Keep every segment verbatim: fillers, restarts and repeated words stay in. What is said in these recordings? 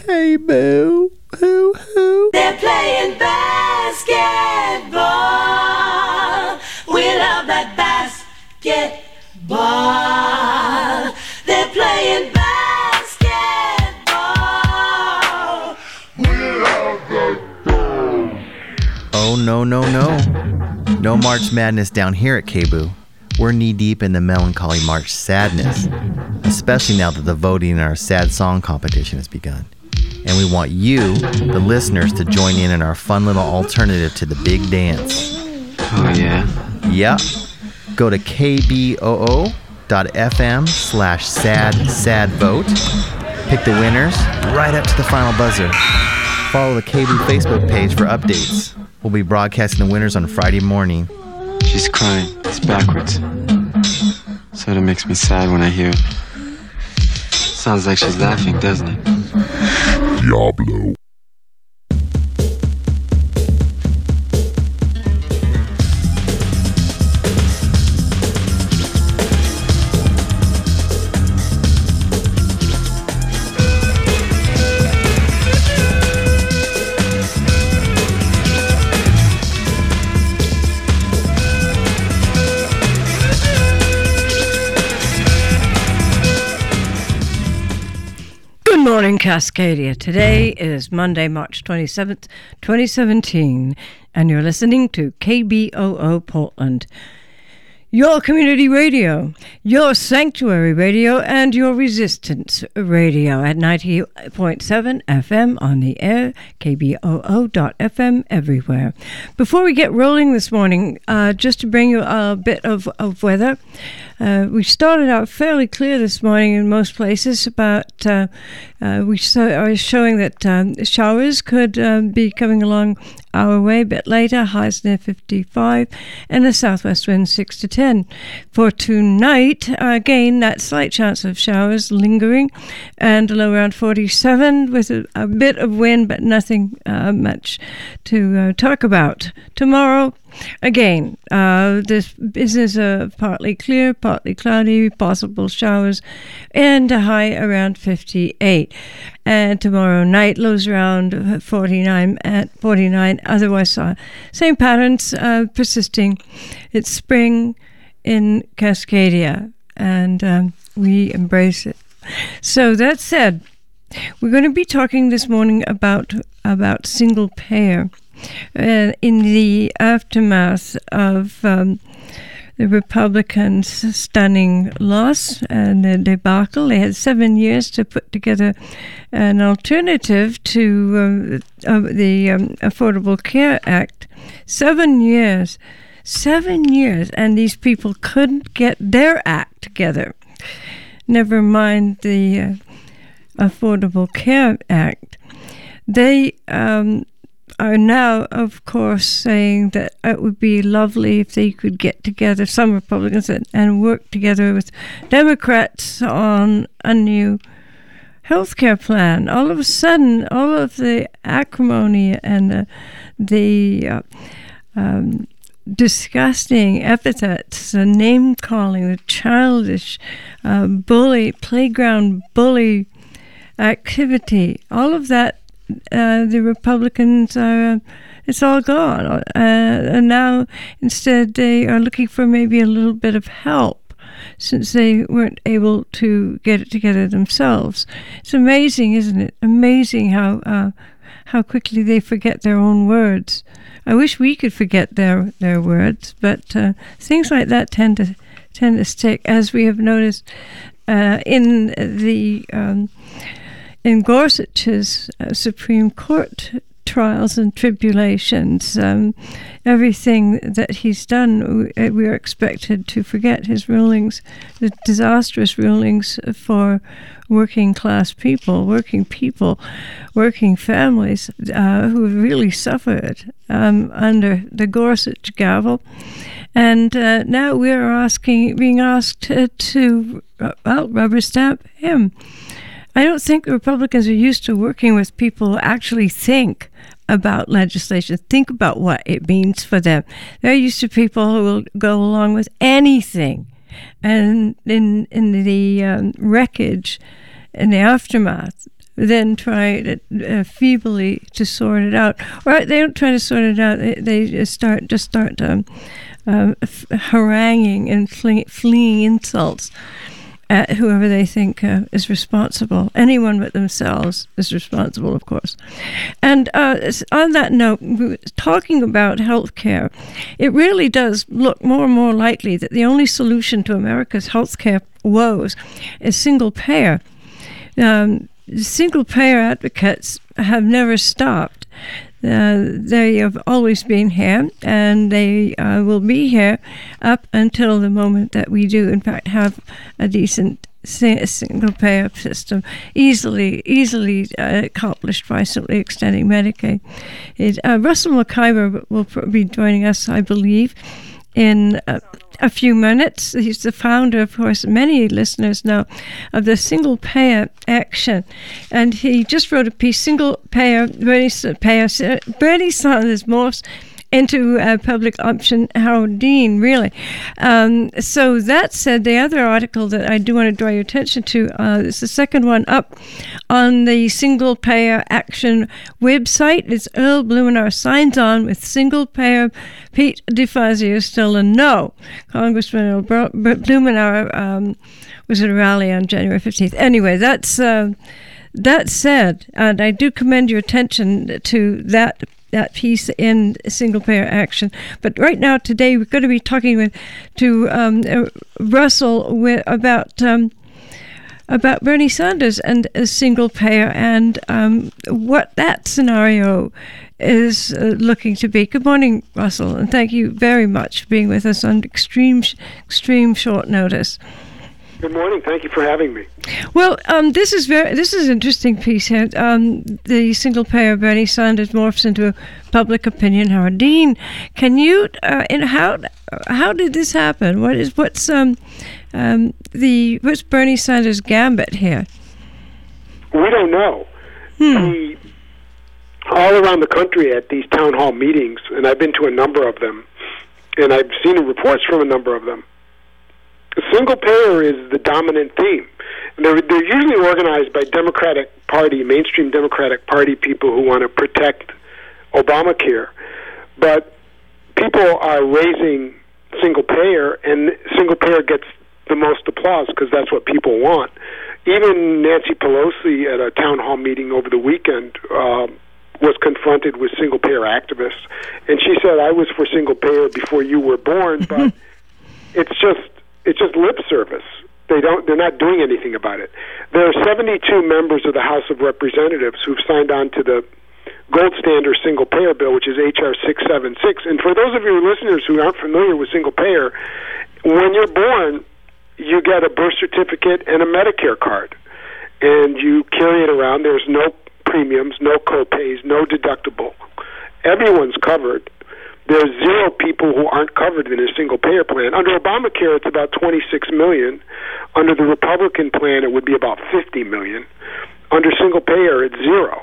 Hey, boo. Hoo, hoo. They're playing basketball. We love that basketball. They're playing basketball. We love that ball. Oh, no, no, no. No March Madness down here at K B O O. We're knee-deep in the melancholy March sadness, especially now that the voting in our sad song competition has begun. And we want you, the listeners, to join in in our fun little alternative to the big dance. Oh, yeah? Yep. Go to kboo.fm slash sad sad vote. Pick the winners right up to the final buzzer. Follow the K B O O Facebook page for updates. We'll be broadcasting the winners on Friday morning. She's crying. It's backwards. So it makes me sad when I hear it. Sounds like she's laughing, doesn't it? Diablo. Good morning, Cascadia. Today is Monday, March twenty-seventh, twenty seventeen, and you're listening to K B O O Portland, your community radio, your sanctuary radio, and your resistance radio at ninety point seven F M on the air, K B O O dot F M everywhere. Before we get rolling this morning, uh, just to bring you a bit of, of weather, Uh, we started out fairly clear this morning in most places, but uh, uh, we saw, are showing that um, showers could um, be coming along our way a bit later, highs near fifty-five, and the southwest wind six to ten. For tonight, uh, again, that slight chance of showers lingering, and a low around forty-seven with a, a bit of wind, but nothing uh, much to uh, talk about. Tomorrow, again, uh, this business uh, partly clear, partly cloudy, possible showers, and a high around fifty-eight. And tomorrow night, lows around forty-nine at forty-nine. Otherwise, uh, same patterns uh, persisting. It's spring in Cascadia, and um, we embrace it. So that said, we're going to be talking this morning about about single payer. Uh, in the aftermath of um, the Republicans' stunning loss and the debacle, they had seven years to put together an alternative to um, uh, the um, Affordable Care Act. Seven years. Seven years. And these people couldn't get their act together. Never mind the uh, Affordable Care Act. They... Um, are now, of course, saying that it would be lovely if they could get together, some Republicans, and, and work together with Democrats on a new health care plan. All of a sudden, all of the acrimony and the, the uh, um, disgusting epithets, the name-calling, the childish uh, bully, playground bully activity, all of that, Uh, the Republicans are, uh, it's all gone. Uh, and now, instead, they are looking for maybe a little bit of help since they weren't able to get it together themselves. It's amazing, isn't it? Amazing how uh, how quickly they forget their own words. I wish we could forget their, their words, but uh, things like that tend to, tend to stick, as we have noticed uh, in the... Um, In Gorsuch's uh, Supreme Court trials and tribulations, um, everything that he's done, we, we are expected to forget his rulings, the disastrous rulings for working class people, working people, working families uh, who have really suffered um, under the Gorsuch gavel. And uh, now we're asking, being asked to, to well, rubber stamp him. I don't think the Republicans are used to working with people who actually think about legislation, think about what it means for them. They're used to people who will go along with anything. And in in the um, wreckage, in the aftermath then try to, uh, feebly to sort it out. Or they don't try to sort it out. They, they just start just start um, uh, f- haranguing and fle- fleeing insults at whoever they think uh, is responsible. Anyone but themselves is responsible, of course. And uh, on that note, talking about health care, it really does look more and more likely that the only solution to America's health care woes is single payer. Um, single payer advocates have never stopped. Uh, they have always been here, and they uh, will be here up until the moment that we do, in fact, have a decent single-payer system, easily easily uh, accomplished by simply extending Medicaid. It, uh, Russell McIver will be joining us, I believe, in uh, a few minutes. He's the founder, of course, many listeners know, of the Single Payer Action. And he just wrote a piece, Single Payer, Bernie, payer, Bernie Sanders morphs into a public option, Howard Dean, really. Um, so that said, the other article that I do want to draw your attention to uh, is the second one up on the Single Payer Action website. It's Earl Blumenauer signs on with Single Payer. Pete DeFazio still a no. Congressman Earl Blumenauer um, was at a rally on January fifteenth. Anyway, that's uh, that said, and I do commend your attention to that that piece in Single Payer Action. But right now, today, we're going to be talking with to um, uh, Russell with, about um, about Bernie Sanders and a single payer and um, what that scenario is uh, looking to be. Good morning, Russell, and thank you very much for being with us on extreme, extreme short notice. Good morning. Thank you for having me. Well, um, this is very this is an interesting piece here. Um, the single payer Bernie Sanders morphs into a public opinion Howard Dean. Can you uh, and how how did this happen? What is what's um, um, the what's Bernie Sanders' gambit here? We don't know. Hmm. He, all around the country at these town hall meetings, and I've been to a number of them, and I've seen reports from a number of them. Single payer is the dominant theme. They're, they're usually organized by Democratic Party, mainstream Democratic Party people who want to protect Obamacare. But people are raising single payer, and single payer gets the most applause because that's what people want. Even Nancy Pelosi at a town hall meeting over the weekend uh, was confronted with single payer activists, and she said, I was for single payer before you were born, but it's just It's just lip service. They don't. They're not doing anything about it. There are seventy-two members of the House of Representatives who've signed on to the gold standard single payer bill, which is H R six seventy-six. And for those of your listeners who aren't familiar with single payer, when you're born, you get a birth certificate and a Medicare card, and you carry it around. There's no premiums, no co-pays, no deductible. Everyone's covered. There's zero people who aren't covered in a single-payer plan. Under Obamacare, it's about twenty-six million. Under the Republican plan, it would be about fifty million. Under single-payer, it's zero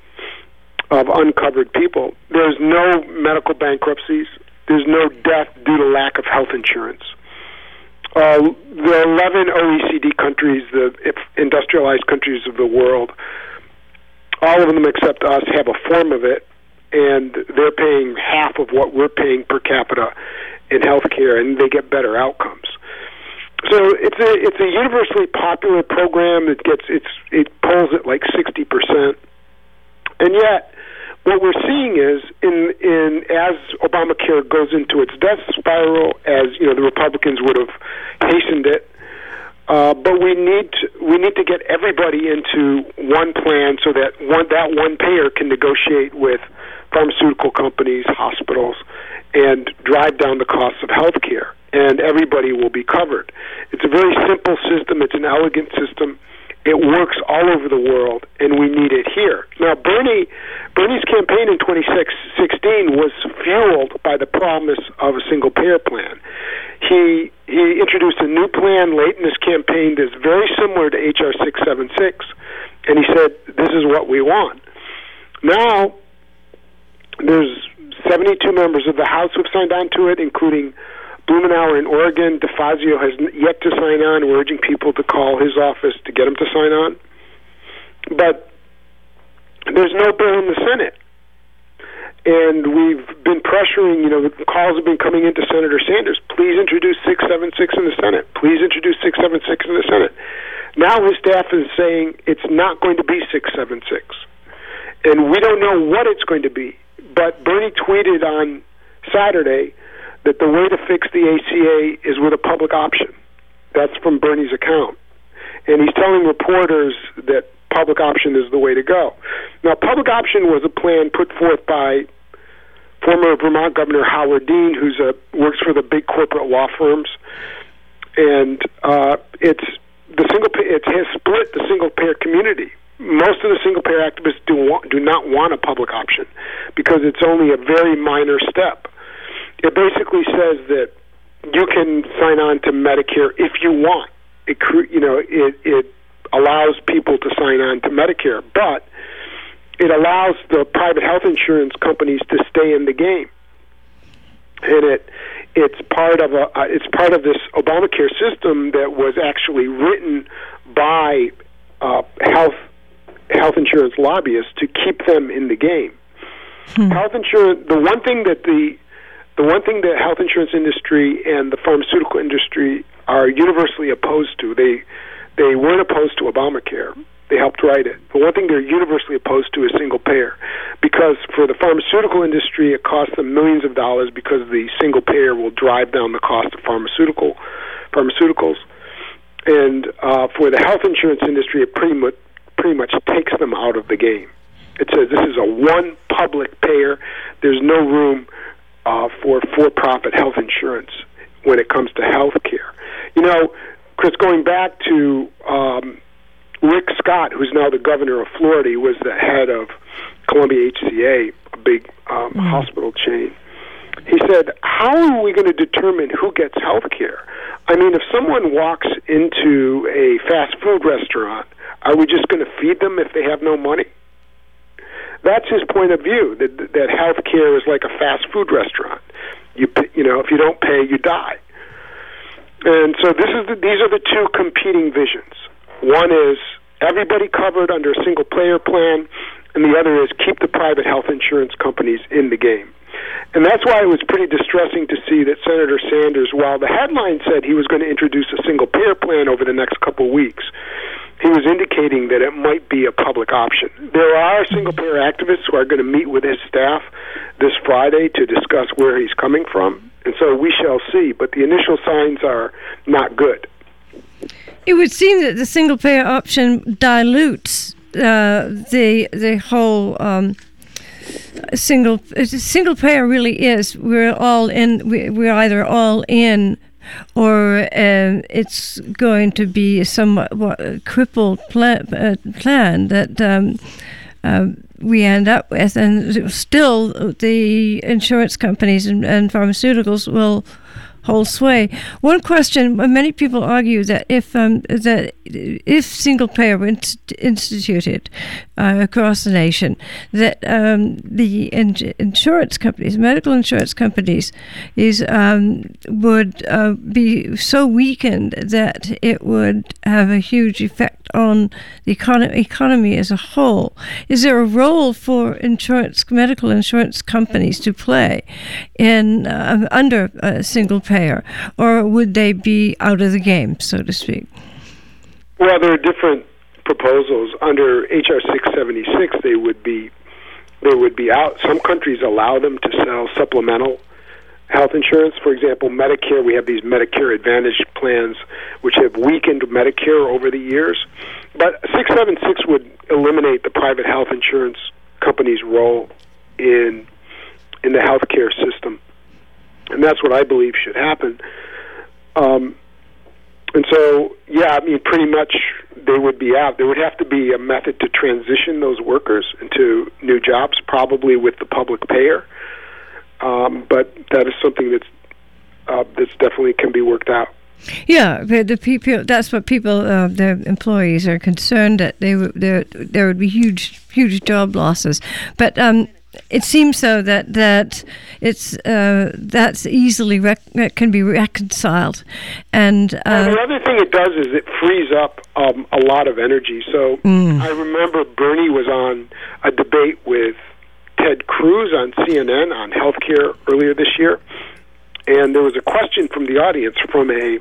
of uncovered people. There's no medical bankruptcies. There's no death due to lack of health insurance. Uh, the eleven O E C D countries, the industrialized countries of the world, all of them except us have a form of it, and they're paying half of what we're paying per capita in health care, and they get better outcomes. So it's a it's a universally popular program. It gets it's it pulls at like sixty percent, and yet what we're seeing is in in as Obamacare goes into its death spiral, as you know, the Republicans would have hastened it. Uh, but we need to, we need to get everybody into one plan so that one that one payer can negotiate with pharmaceutical companies, hospitals, and drive down the costs of health care, and everybody will be covered. It's a very simple system. It's an elegant system. It works all over the world, and we need it here. Now, Bernie, Bernie's campaign in twenty sixteen was fueled by the promise of a single-payer plan. He he introduced a new plan late in his campaign that's very similar to H R six seventy-six, and he said, this is what we want. Now, there's seventy-two members of the House who've signed on to it, including Blumenauer in Oregon. DeFazio has yet to sign on. We're urging people to call his office to get him to sign on. But there's no bill in the Senate. And we've been pressuring, you know, the calls have been coming into Senator Sanders, please introduce six seventy-six in the Senate. Please introduce six seventy-six in the Senate. Now his staff is saying it's not going to be six seventy-six. And we don't know what it's going to be. But Bernie tweeted on Saturday that the way to fix the A C A is with a public option. That's from Bernie's account. And he's telling reporters that public option is the way to go. Now, public option was a plan put forth by former Vermont Governor Howard Dean, who's a works for the big corporate law firms, and uh, it's the single. It has split the single payer community. Most of the single payer activists do want, do not want a public option because it's only a very minor step. It basically says that you can sign on to Medicare if you want. It you know it it. allows people to sign on to Medicare, but it allows the private health insurance companies to stay in the game, and it it's part of a uh, it's part of this Obamacare system that was actually written by uh, health health insurance lobbyists to keep them in the game. Hmm. Health insurance. The one thing that the the one thing that health insurance industry and the pharmaceutical industry are universally opposed to. They They weren't opposed to Obamacare. They helped write it. But one thing they're universally opposed to is single payer. Because for the pharmaceutical industry, it costs them millions of dollars because the single payer will drive down the cost of pharmaceutical pharmaceuticals. And uh, for the health insurance industry, it pretty much, pretty much takes them out of the game. It says this is a one public payer. There's no room uh, for for-profit health insurance when it comes to health care. You know, Chris, going back to um, Rick Scott, who's now the governor of Florida, he was the head of Columbia H C A, a big um, mm-hmm. hospital chain. He said, how are we going to determine who gets health care? I mean, if someone walks into a fast food restaurant, are we just going to feed them if they have no money? That's his point of view, that, that health care is like a fast food restaurant. You, you know, if you don't pay, you die. And so this is the, these are the two competing visions. One is everybody covered under a single payer plan, and the other is keep the private health insurance companies in the game. And that's why it was pretty distressing to see that Senator Sanders, while the headline said he was going to introduce a single payer plan over the next couple of weeks, he was indicating that it might be a public option. There are single payer activists who are going to meet with his staff this Friday to discuss where he's coming from. And so we shall see, but the initial signs are not good. It would seem that the single-payer option dilutes uh, the the whole um, single single payer. Really is we're all in. We, we're either all in, or uh, it's going to be a somewhat what, crippled plan, uh, plan that. Um, uh, we end up with, and still the insurance companies and, and pharmaceuticals will hold sway. One question: many people argue that if um, that if single payer were inst- instituted uh, across the nation, that um, the in- insurance companies, medical insurance companies, is um, would uh, be so weakened that it would have a huge effect on the econ- economy as a whole. Is there a role for insurance, medical insurance companies to play in uh, under a single payer, or would they be out of the game, so to speak? Well, there are different proposals. Under H R six seventy-six, they would be they would be out. Some countries allow them to sell supplemental health insurance. For example, Medicare, we have these Medicare Advantage plans which have weakened Medicare over the years. But six seventy-six would eliminate the private health insurance company's role in in the healthcare system. And that's what I believe should happen. Um, and so, yeah, I mean, pretty much they would be out. There would have to be a method to transition those workers into new jobs, probably with the public payer. Um, but that is something that's uh, that's definitely can be worked out. Yeah, the, the people. That's what people, uh, their employees, are concerned that they w- there there would be huge huge job losses. But um, it seems so that that it's uh, that's easily rec- that can be reconciled, and uh, well, the other thing it does is it frees up um, a lot of energy. So Mm. I remember Bernie was on a debate with Ted Cruz on C N N on healthcare earlier this year, and there was a question from the audience from a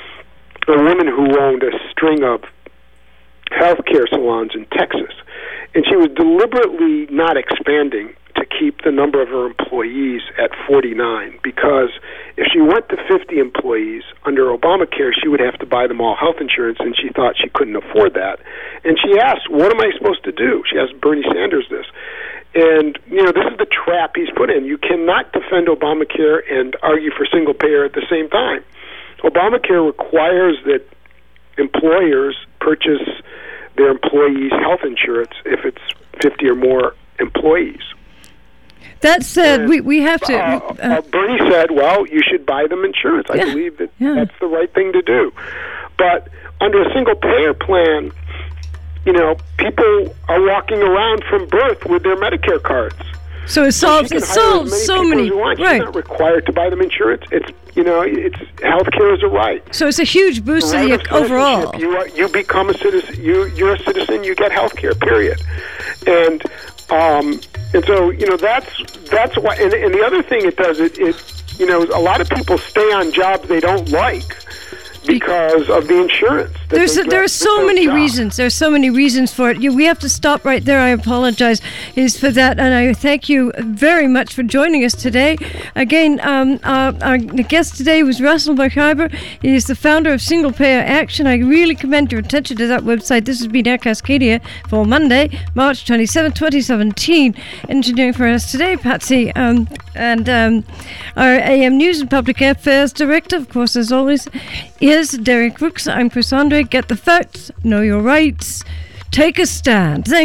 a woman who owned a string of healthcare salons in Texas, and she was deliberately not expanding to keep the number of her employees at forty-nine, because if she went to fifty employees under Obamacare, she would have to buy them all health insurance, and she thought she couldn't afford that. And she asked, what am I supposed to do? She asked Bernie Sanders this. And, you know, this is the trap he's put in. You cannot defend Obamacare and argue for single payer at the same time. Obamacare requires that employers purchase their employees' health insurance if it's fifty or more employees. that said, And, we we have to. Uh, Uh, uh, Bernie said, well, you should buy them insurance. I Yeah, believe that yeah. that's the right thing to do. But under a single-payer plan, you know, people are walking around from birth with their Medicare cards. so it solves She it can hire solves as so people many as you want. She's right. not required to buy them insurance. It's, you know, it's healthcare is a right. So it's a huge boost to Right the of overall. citizenship. You are, you become a citizen. You you're a citizen. You get health care. Period. And um and so you know that's that's why. And, and the other thing it does it it you know a lot of people stay on jobs they don't like because of the insurance. that There's they a, get there are with so those many jobs. reasons. There's so many reasons for it. You, we have to stop right there. I apologize is for that, and I thank you very much for joining us today. Again, um, uh, our guest today was Russell McIver. He is the founder of Single Payer Action. I really commend your attention to that website. This has been Air Cascadia for Monday, March twenty-seventh, twenty seventeen. Engineering for us today, Patsy, um, and um, our A M News and Public Affairs Director, of course, as always, is Derek Brooks. I'm Chris Andre. Get the facts, know your rights, take a stand. Thank